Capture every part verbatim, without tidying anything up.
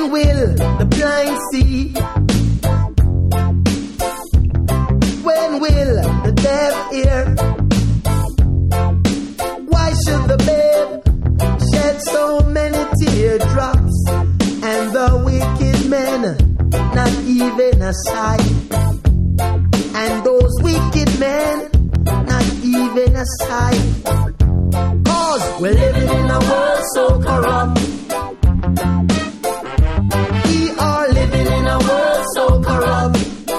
When will the blind see? When will the deaf hear? Why should the babe shed so many teardrops and the wicked men not even a sigh? And those wicked men not even a sigh. Cause we're living in a world so corrupt. We are living in a world so corrupt.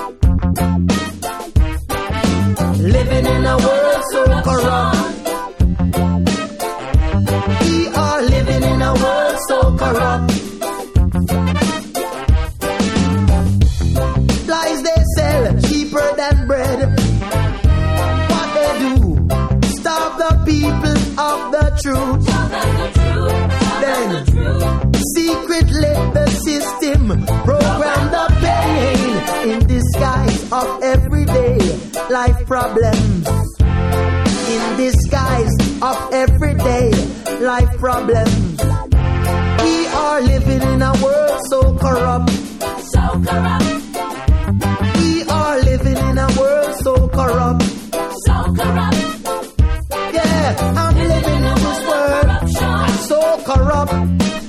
Living in a world so corrupt. We are living in a world so corrupt. Lies they sell cheaper than bread. What they do, starve the people of the truth. Then secretly the system program the pain in disguise of everyday life problems. In disguise of everyday life problems. We are living in a world so corrupt. So corrupt. We are living in a world so corrupt. So corrupt. Yeah, I'm living in this world so corrupt.